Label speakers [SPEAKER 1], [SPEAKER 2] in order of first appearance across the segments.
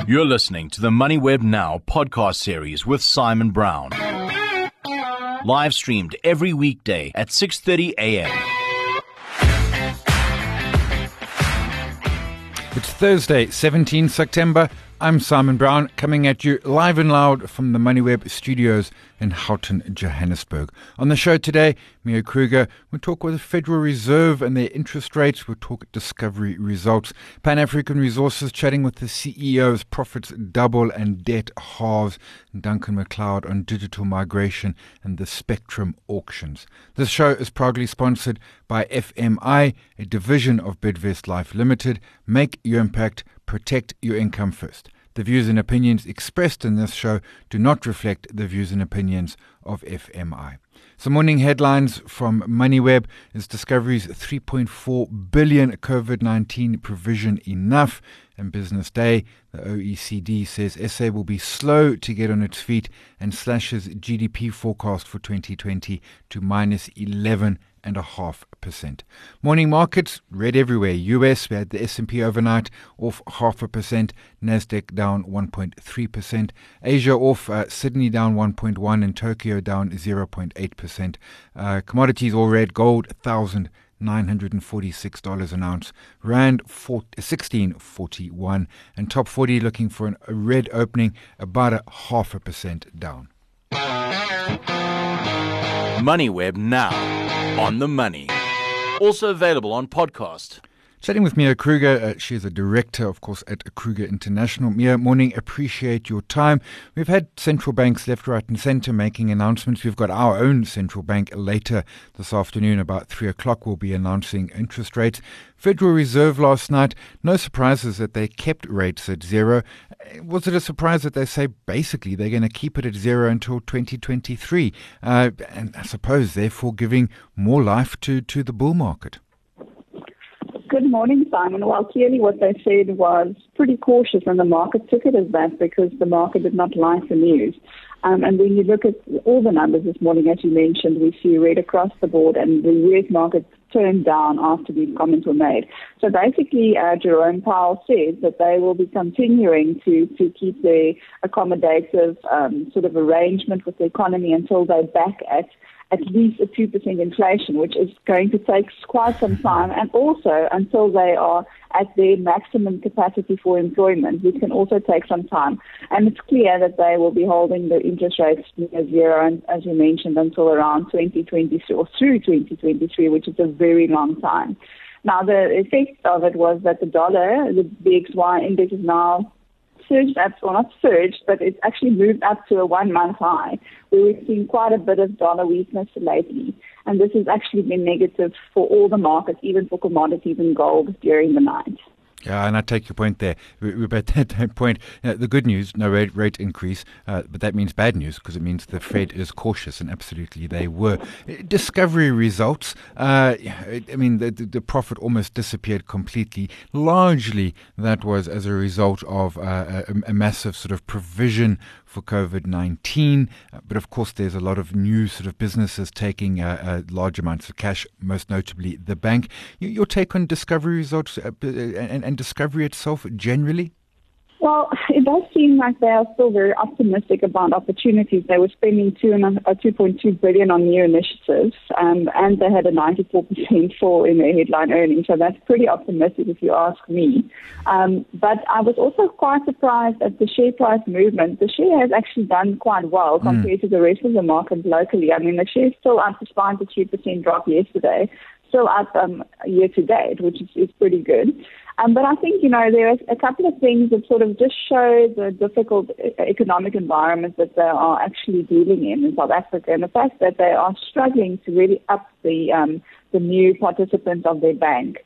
[SPEAKER 1] You're listening to the MoneyWeb Now podcast series with Simon Brown. Live streamed every weekday at 6:30 a.m.
[SPEAKER 2] It's Thursday, 17 September. I'm Simon Brown, coming at you live and loud from the MoneyWeb studios in Houghton, Johannesburg. On the show today, Mia Kruger. We'll talk with the Federal Reserve and their interest rates. We'll talk Discovery results. Pan African Resources chatting with the CEOs, profits double and debt halves. Duncan McLeod on digital migration and the Spectrum auctions. This show is proudly sponsored by FMI, a division of Bidvest Life Limited. Make your impact, protect your income first. The views and opinions expressed in this show do not reflect the views and opinions of FMI. Some morning headlines from MoneyWeb. Is Discovery's 3.4 billion COVID-19 provision enough? And Business Day, the OECD says SA will be slow to get on its feet and slashes GDP forecast for 2020 to minus 11.5%. Morning markets, red everywhere. US, we had the S&P overnight off 0.5%, Nasdaq down 1.3%. Asia off, Sydney down 1.1% and Tokyo down 0.8%. Commodities all red, gold $1,946 an ounce, Rand 16.41, and top 40 looking for a red opening, about 0.5% down.
[SPEAKER 1] MoneyWeb Now, on the money. Also available on podcast.
[SPEAKER 2] Chatting with Mia Kruger. She is a director, of course, at Kruger International. Mia, morning, appreciate your time. We've had central banks left, right and centre making announcements. We've got our own central bank later this afternoon, about 3 o'clock, we'll be announcing interest rates. Federal Reserve last night, no surprises that they kept rates at zero. Was it a surprise that they say basically they're going to keep it at zero until 2023? And I suppose, therefore, giving more life to the bull market.
[SPEAKER 3] Good morning, Simon. Well, clearly what they said was pretty cautious, and the market took it as that because the market did not like the news. And when you look at all the numbers this morning, as you mentioned, we see red across the board, and the US market turned down after these comments were made. So basically, Jerome Powell says that they will be continuing to keep the accommodative sort of arrangement with the economy until they're back at least a 2% inflation, which is going to take quite some time, and also until they are at their maximum capacity for employment, which can also take some time. And it's clear that they will be holding the interest rates near zero, and as you mentioned, until around 2023 or through 2023, which is a very long time. Now, the effect of it was that the dollar, the BXY index, is now surged up, or not surged, but it's actually moved up to a 1-month high, where we've seen quite a bit of dollar weakness lately. And this has actually been negative for all the markets, even for commodities and gold during the night.
[SPEAKER 2] Yeah, and I take your point there. We're at that point. The good news, no rate increase, but that means bad news because it means the Fed is cautious, and absolutely they were. Discovery results, the profit almost disappeared completely. Largely that was as a result of a massive sort of provision for COVID-19. But of course, there's a lot of new sort of businesses taking large amounts of cash, most notably the bank. Your take on Discovery results and Discovery itself generally?
[SPEAKER 3] Well, it does seem like they are still very optimistic about opportunities. They were spending $2.2 billion on new initiatives, and they had a 94% fall in their headline earnings. So that's pretty optimistic if you ask me. But I was also quite surprised at the share price movement. The share has actually done quite well compared to the rest of the market locally. I mean, the share is still up despite the 2% drop yesterday, still up year to date, which is pretty good. But I think, there are a couple of things that sort of just show the difficult economic environment that they are actually dealing in South Africa, and the fact that they are struggling to really up the new participants of their bank.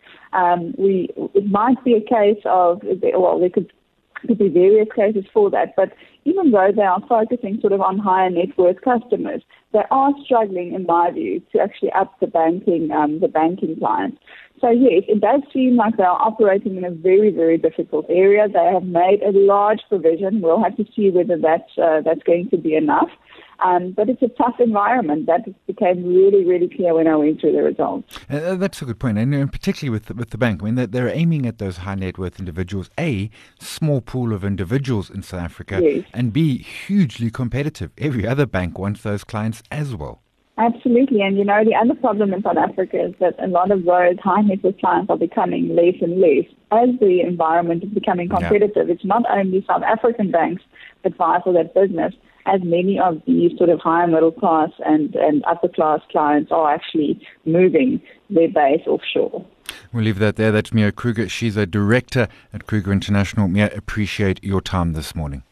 [SPEAKER 3] It might be a case of, there could be various cases for that, but even though they are focusing sort of on higher net worth customers, they are struggling, in my view, to actually up the banking clients. So yes, it does seem like they are operating in a very, very difficult area. They have made a large provision. We'll have to see whether that's going to be enough. But it's a tough environment. That became really, really clear when I went through the results.
[SPEAKER 2] That's a good point, and particularly with the bank. I mean, they're aiming at those high net worth individuals. A, small pool of individuals in South Africa,
[SPEAKER 3] yes.
[SPEAKER 2] And B, hugely competitive. Every other bank wants those clients as well.
[SPEAKER 3] Absolutely. And, the other problem in South Africa is that a lot of those high net worth clients are becoming less and less as the environment is becoming competitive. Yeah. It's not only South African banks that vie for that business, as many of these sort of higher middle class and upper class clients are actually moving their base offshore.
[SPEAKER 2] We'll leave that there. That's Mia Kruger. She's a director at Kruger International. Mia, appreciate your time this morning.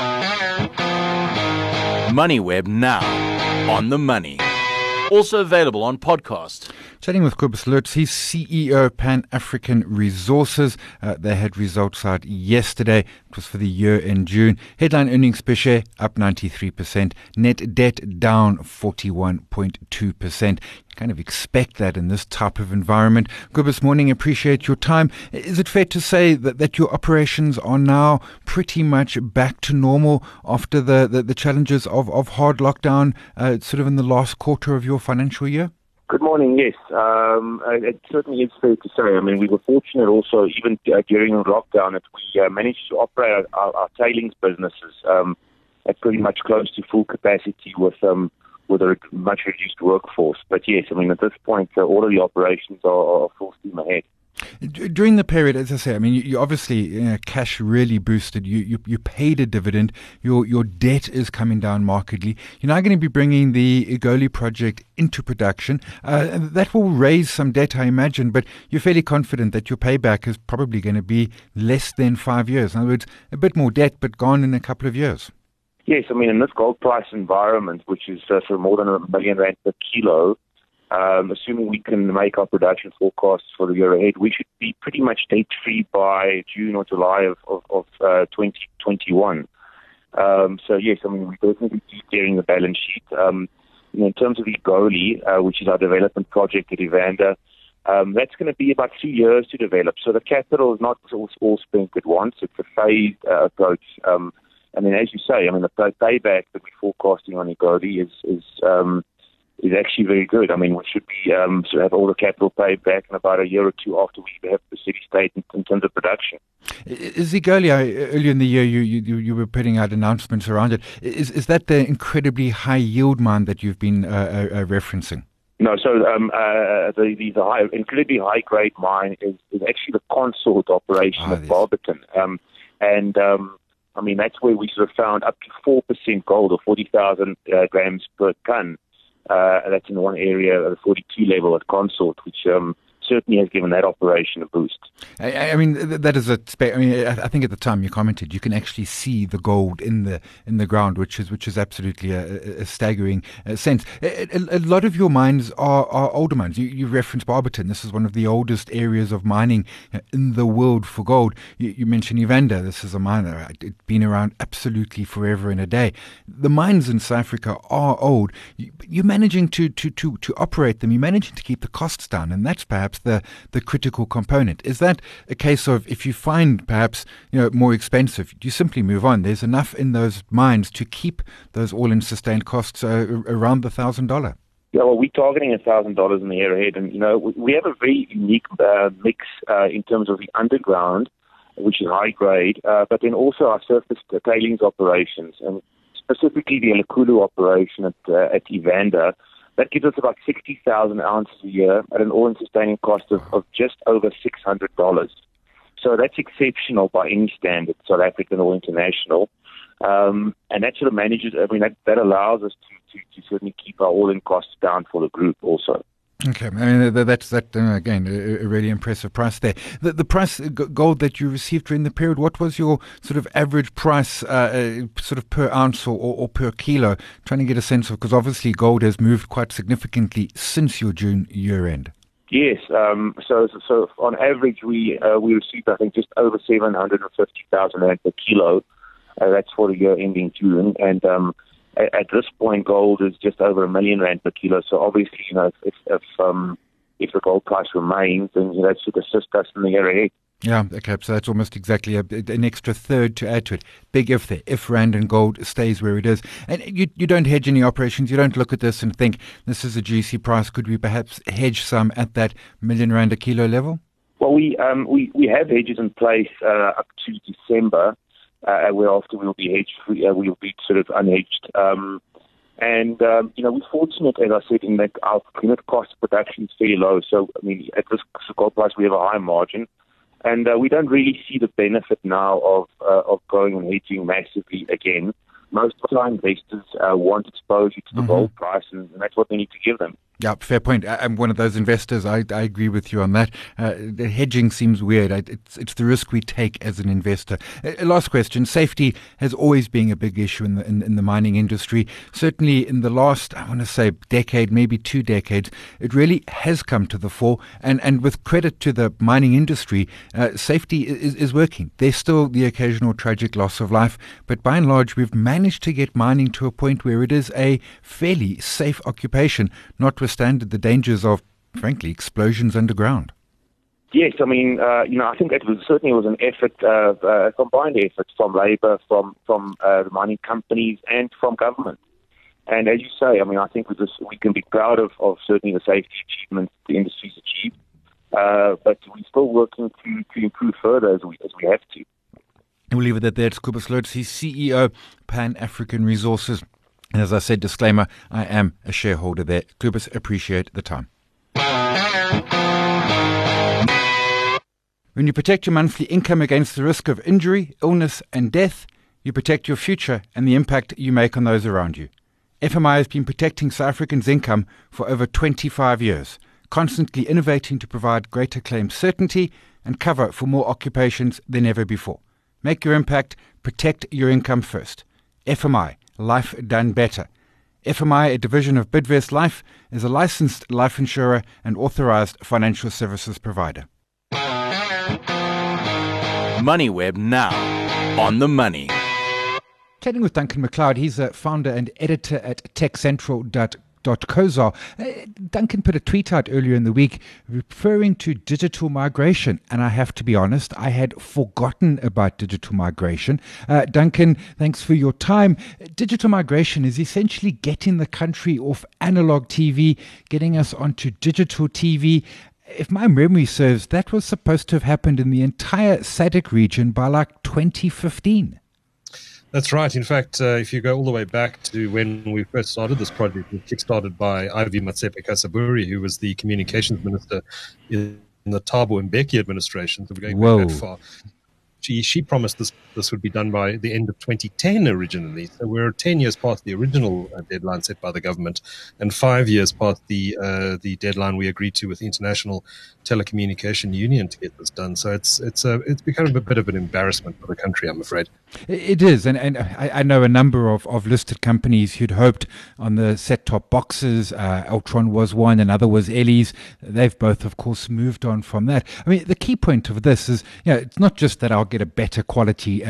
[SPEAKER 1] MoneyWeb now on the money. Also available on podcast.
[SPEAKER 2] Chatting with Kobus Lutz, he's CEO Pan-African Resources. They had results out yesterday. It was for the year in June. Headline earnings per share up 93%. Net debt down 41.2%. Kind of expect that in this type of environment. Kobus, morning, appreciate your time. Is it fair to say that your operations are now pretty much back to normal after the challenges of hard lockdown sort of in the last quarter of your financial year?
[SPEAKER 4] Good morning, yes. It certainly is fair to say. I mean, we were fortunate also, even during lockdown, that we managed to operate our tailings businesses at pretty much close to full capacity with a much reduced workforce. But yes, I mean, at this point, all of the operations are full steam ahead.
[SPEAKER 2] During the period, as I say, I mean, you obviously cash really boosted. You paid a dividend. Your debt is coming down markedly. You're now going to be bringing the Egoli project into production. That will raise some debt, I imagine, but you're fairly confident that your payback is probably going to be less than 5 years. In other words, a bit more debt, but gone in a couple of years.
[SPEAKER 4] Yes, I mean, in this gold price environment, which is for more than R1 million per kilo, assuming we can make our production forecasts for the year ahead, we should be pretty much debt-free by June or July of 2021. So, yes, I mean, we're definitely de-gearing the balance sheet. In terms of Egoli, which is our development project at Evander, that's going to be about 3 years to develop. So the capital is not all spent at once. It's a phased approach. And then, as you say, I mean, the payback that we're forecasting on Egoli is actually very good. I mean, we should be have all the capital paid back in about a year or two after we have the city state in terms of production.
[SPEAKER 2] Is Egoli, earlier in the year, you were putting out announcements around it. Is that the incredibly high yield mine that you've been referencing?
[SPEAKER 4] No, so the incredibly high grade mine is actually the consort operation of Barberton, I mean, that's where we sort of found up to 4% gold, or 40,000 grams per ton. That's in one area at the 42 level at Consort, which certainly has given that operation a boost.
[SPEAKER 2] I mean, that is I think at the time you commented, you can actually see the gold in the ground, which is absolutely a staggering sense. A lot of your mines are older mines. You referenced Barberton. This is one of the oldest areas of mining in the world for gold. You mentioned Evander. This is a mine that it's been around absolutely forever and a day. The mines in South Africa are old. You're managing to operate them. You're managing to keep the costs down, and that's perhaps the critical component. Is that a case of, if you find perhaps more expensive, you simply move on? There's enough in those mines to keep those all-in sustained costs around the $1,000.
[SPEAKER 4] Yeah, well, we're targeting $1,000 in the year ahead, and we have a very unique mix in terms of the underground, which is high grade, but then also our surface tailings operations, and specifically the Lekulu operation at Evander. That gives us about 60,000 ounces a year at an all-in sustaining cost of just over $600. So that's exceptional by any standard, South African or international. And that sort of manages, I mean, that allows us to certainly keep our all-in costs down for the group also.
[SPEAKER 2] Okay, I mean, that's again, a really impressive price there. The price gold that you received during the period, what was your sort of average price sort of per ounce or per kilo? Trying to get a sense of, because obviously gold has moved quite significantly since your June year end.
[SPEAKER 4] Yes, so on average we received, I think, just over 750,000 rand per kilo. That's for the year ending June, and at this point, gold is just over R1 million per kilo. So obviously, if if the gold price remains, then that should assist us in the year ahead.
[SPEAKER 2] Yeah, okay, so that's almost exactly an extra third to add to it. Big if there, if rand and gold stays where it is. And you don't hedge any operations. You don't look at this and think, this is a juicy price. Could we perhaps hedge some at that R1,000,000 a kilo level?
[SPEAKER 4] Well, we have hedges in place up to December, whereafter we'll be hedged. We'll be sort of unhedged. We're fortunate, as I said, in that our unit cost of production is very low. So, I mean, at this gold price, we have a high margin. And we don't really see the benefit now of going and hedging massively again. Most of our investors want exposure to the gold price, and that's what they need to give them.
[SPEAKER 2] Yeah, fair point. I'm one of those investors. I agree with you on that. The hedging seems weird. It's the risk we take as an investor. Last question. Safety has always been a big issue in the mining industry. Certainly in the last, I want to say, decade, maybe 2 decades, it really has come to the fore. And with credit to the mining industry, safety is working. There's still the occasional tragic loss of life, but by and large, we've managed to get mining to a point where it is a fairly safe occupation, notwithstanding the dangers of, frankly, explosions underground.
[SPEAKER 4] Yes, I mean, I think it certainly was an effort, a combined effort from labour, from the mining companies, and from government. And as you say, I mean, I think with this, we can be proud of certainly the safety achievements the industry's achieved, but we're still working to improve further as we have to.
[SPEAKER 2] We'll leave it at that. It's Cobus Loots. He's CEO, Pan African Resources. And as I said, disclaimer, I am a shareholder there. Cobus, appreciate the time. When you protect your monthly income against the risk of injury, illness and death, you protect your future and the impact you make on those around you. FMI has been protecting South Africans' income for over 25 years, constantly innovating to provide greater claim certainty and cover for more occupations than ever before. Make your impact, protect your income first. FMI. Life done better. FMI, a division of Bidvest Life, is a licensed life insurer and authorized financial services provider.
[SPEAKER 1] MoneyWeb now on the money.
[SPEAKER 2] Chatting with Duncan McLeod, he's a founder and editor at techcentral.co.za. Duncan put a tweet out earlier in the week referring to digital migration, and I have to be honest, I had forgotten about digital migration. Duncan, thanks for your time. Digital migration is essentially getting the country off analog TV, getting us onto digital TV. If my memory serves, that was supposed to have happened in the entire SADC region by like 2015.
[SPEAKER 5] That's right. In fact, if you go all the way back to when we first started this project, it was kickstarted by Ivy Matsepe-Cassaburi, who was the communications minister in the Thabo Mbeki administration. So we're going back that far. She promised this would be done by the end of 2010 originally. So we're 10 years past the original deadline set by the government, and 5 years past the deadline we agreed to with the International Telecommunication Union to get this done. So it's become a bit of an embarrassment for the country, I'm afraid.
[SPEAKER 2] It is, and I know a number of listed companies who'd hoped on the set-top boxes. Altron was one, another was Ellie's. They've both, of course, moved on from that. I mean, the key point of this is, it's not just that I'll get a better quality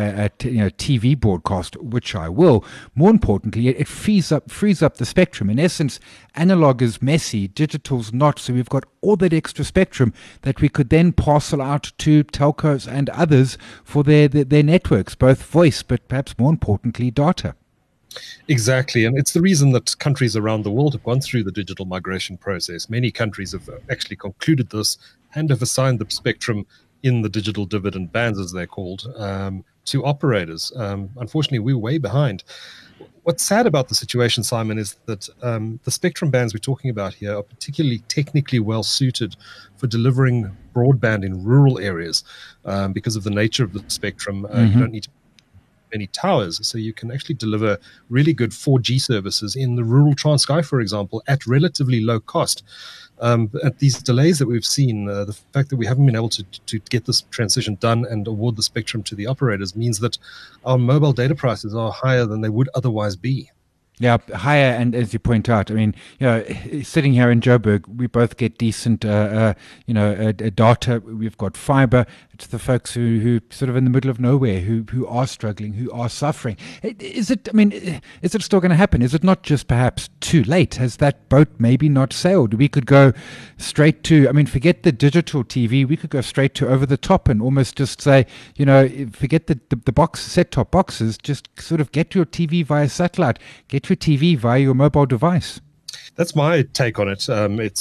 [SPEAKER 2] TV broadcast, which I will. More importantly, it frees up the spectrum. In essence, analog is messy, digital's not. So we've got all that extra spectrum that we could then parcel out to telcos and others for their networks, both voice, but perhaps more importantly, data.
[SPEAKER 5] Exactly, and it's the reason that countries around the world have gone through the digital migration process. Many countries have actually concluded this and have assigned the spectrum in the digital dividend bands, as they're called, to operators. Unfortunately, we're way behind. What's sad about the situation, Simon, is that the spectrum bands we're talking about here are particularly technically well suited for delivering broadband in rural areas because of the nature of the spectrum. You don't need many towers, so you can actually deliver really good 4G services in the rural Transkei, for example, at relatively low cost. At these delays that we've seen, the fact that we haven't been able to get this transition done and award the spectrum to the operators means that our mobile data prices are higher than they would otherwise be.
[SPEAKER 2] Yeah, higher, and as you point out, I mean, sitting here in Joburg, we both get decent, data. We've got fiber. to the folks who sort of in the middle of nowhere, who are struggling, who are suffering. Is it still going to happen? Is it not just perhaps too late? Has that boat maybe not sailed? We could go straight to, forget the digital TV, we could go straight to over the top and almost just say, forget the set-top boxes, just sort of get your TV via satellite, get your TV via your mobile device.
[SPEAKER 5] That's my take on it.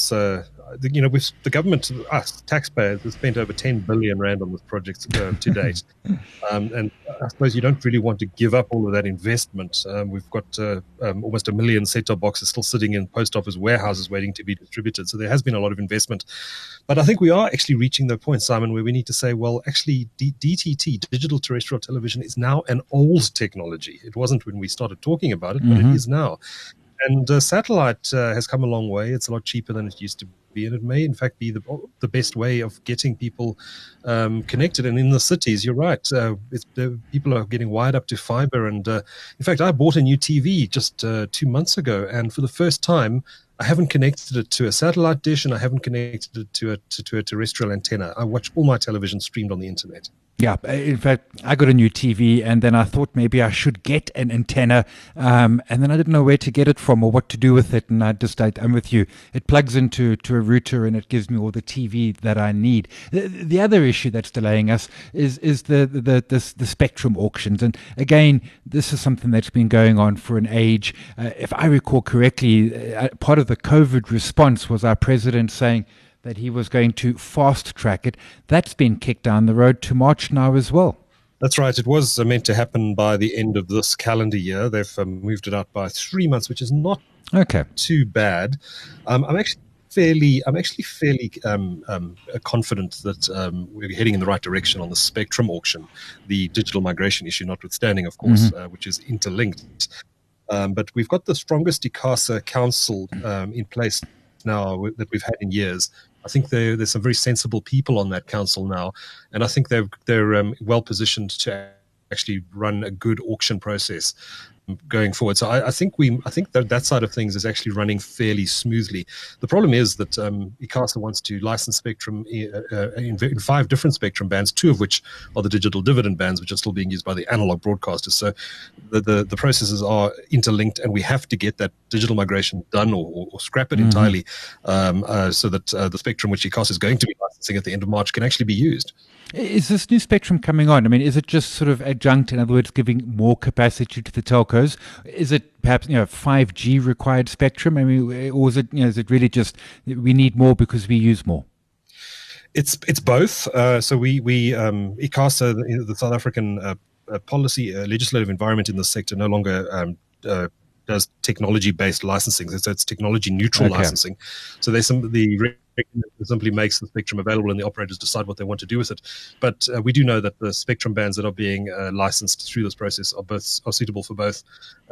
[SPEAKER 5] The government, us taxpayers, have spent over 10 billion rand on this project to date, and I suppose you don't really want to give up all of that investment. We've got almost 1 million set-top boxes still sitting in post office warehouses waiting to be distributed. So there has been a lot of investment, but I think we are actually reaching the point, Simon, where we need to say, well, actually, DTT, digital terrestrial television, is now an old technology. It wasn't when we started talking about it, but it is now. And satellite has come a long way. It's a lot cheaper than it used to be, and it may, in fact, be the best way of getting people connected. And in the cities, you're right, people are getting wired up to fiber. And in fact, I bought a new TV just 2 months ago, and for the first time, I haven't connected it to a satellite dish, and I haven't connected it to a terrestrial antenna. I watch all my television streamed on the internet.
[SPEAKER 2] Yeah, in fact, I got a new TV, and then I thought maybe I should get an antenna, and then I didn't know where to get it from or what to do with it, and I'm with you. It plugs into a router, and it gives me all the TV that I need. The other issue that's delaying us is the spectrum auctions, and again, this is something that's been going on for an age. If I recall correctly, part of the COVID response was our president saying that he was going to fast track it. That's been kicked down the road to March now as well.
[SPEAKER 5] That's right. It was meant to happen by the end of this calendar year. They've moved it out by 3 months, which is not too bad. I'm actually fairly confident that we're heading in the right direction on the spectrum auction, the digital migration issue notwithstanding, of course, which is interlinked. But we've got the strongest ICASA council in place now that we've had in years. I think there's some very sensible people on that council now, and I think they're well positioned to actually run a good auction process going forward. So I think that side of things is actually running fairly smoothly. The problem is that ICASA wants to license spectrum in 5 different spectrum bands, 2 of which are the digital dividend bands, which are still being used by the analog broadcasters. So the processes are interlinked, and we have to get that digital migration done or scrap it entirely, so that the spectrum which ICASA is going to be licensing at the end of March can actually be used.
[SPEAKER 2] Is this new spectrum coming on? Is it just sort of adjunct, in other words, giving more capacity to the telcos? Is it perhaps 5G required spectrum? Or is it really just we need more because we use more?
[SPEAKER 5] It's both. So we ICASA, the South African policy legislative environment in the sector, no longer does technology-based licensing. So it's technology-neutral licensing. So there's the simply makes the spectrum available, and the operators decide what they want to do with it. But we do know that the spectrum bands that are being licensed through this process are suitable for both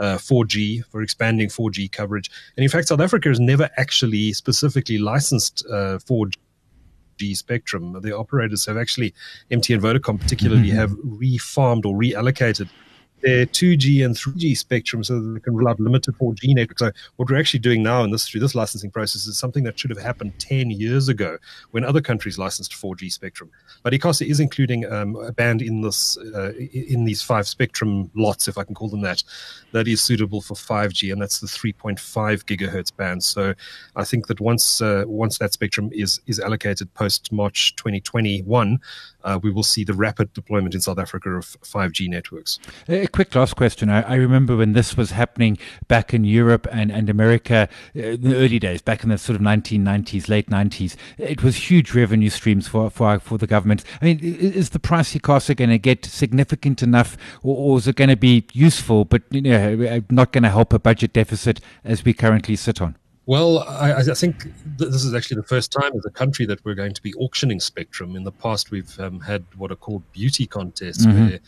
[SPEAKER 5] 4G, for expanding 4G coverage. And in fact, South Africa has never actually specifically licensed 4G spectrum. The operators have actually, MTN Vodacom particularly, have refarmed or reallocated their 2G and 3G spectrum so that they can roll out limited 4G networks. So what we're actually doing now through this licensing process is something that should have happened 10 years ago when other countries licensed 4G spectrum. But ICASA is including a band in in these 5 spectrum lots, if I can call them that is suitable for 5G, and that's the 3.5 gigahertz band. So I think that once that spectrum is allocated post March 2021, we will see the rapid deployment in South Africa of 5G networks.
[SPEAKER 2] A quick last question. I remember when this was happening back in Europe and America in the early days, back in the sort of 1990s, late 90s, it was huge revenue streams for the government. Is the price ICASA going to get significant enough, or is it going to be useful, but not going to help a budget deficit as we currently sit on?
[SPEAKER 5] Well, I think this is actually the first time as a country that we're going to be auctioning spectrum. In the past, we've had what are called beauty contests, where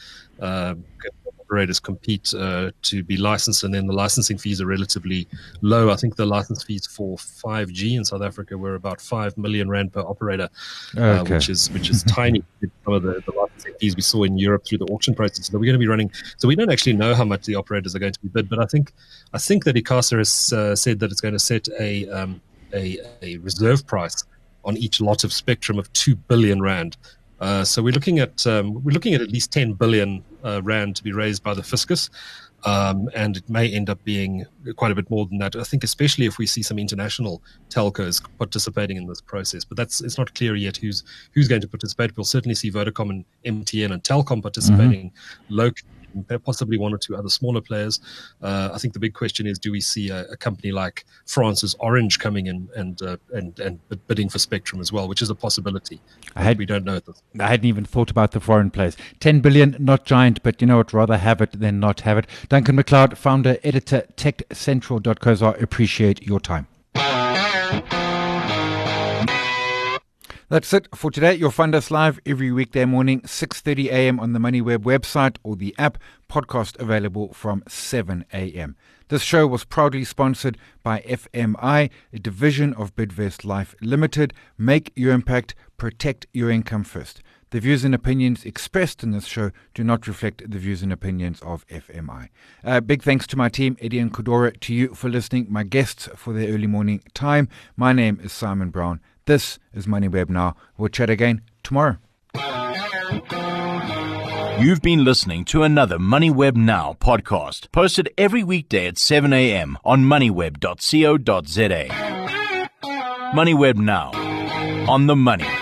[SPEAKER 5] operators compete to be licensed, and then the licensing fees are relatively low. I think the license fees for 5G in South Africa were about 5 million rand per operator, which is tiny. Some of the licensing fees we saw in Europe through the auction process that we're going to be running. So we don't actually know how much the operators are going to be bid, but I think that ICASA has said that it's going to set a reserve price on each lot of spectrum of 2 billion rand. So we're looking at least 10 billion rand to be raised by the fiscus. And it may end up being quite a bit more than that. I think, especially if we see some international telcos participating in this process. But it's not clear yet who's going to participate. We'll certainly see Vodacom and MTN and Telkom participating locally, possibly one or two other smaller players. I think the big question is, do we see a company like France's Orange coming in and bidding for spectrum as well, which is a possibility. We don't know this.
[SPEAKER 2] I hadn't even thought about the foreign players. 10 billion, not giant, but you know what, rather have it than not have it. Duncan McLeod, founder, editor, techcentral.co.za, appreciate your time. That's it for today. You'll find us live every weekday morning, 6:30 a.m. on the MoneyWeb website or the app. Podcast available from 7 a.m. This show was proudly sponsored by FMI, a division of Bidvest Life Limited. Make your impact, protect your income first. The views and opinions expressed in this show do not reflect the views and opinions of FMI. Big thanks to my team, Eddie and Kudora, to you for listening, my guests for their early morning time. My name is Simon Brown. This is MoneyWeb Now. We'll chat again tomorrow.
[SPEAKER 1] You've been listening to another MoneyWeb Now podcast, posted every weekday at 7 a.m. on moneyweb.co.za. MoneyWeb Now, on the money.